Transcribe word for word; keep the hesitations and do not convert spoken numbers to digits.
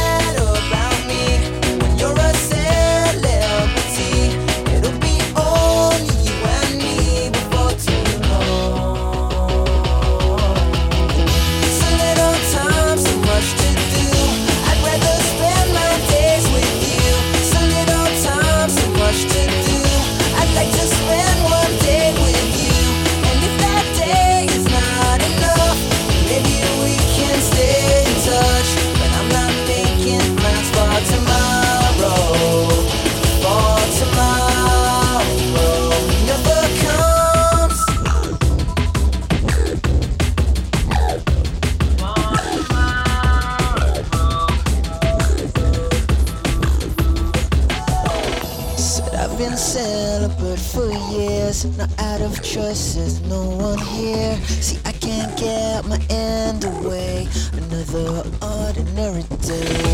forget about me. When you're a celebrity, it'll be only you and me before too long. It's a little time, so much to do. I'd rather spend my days with you. It's a little time, so much to do. I'd like to spend one day with you. And if that day is not enough, maybe we can stay in touch. But I'm not making plans for tomorrow. For tomorrow never comes. Said I've been celibate for years, not out of choice, there's no one here. See, I can't get my end away, another ordinary day.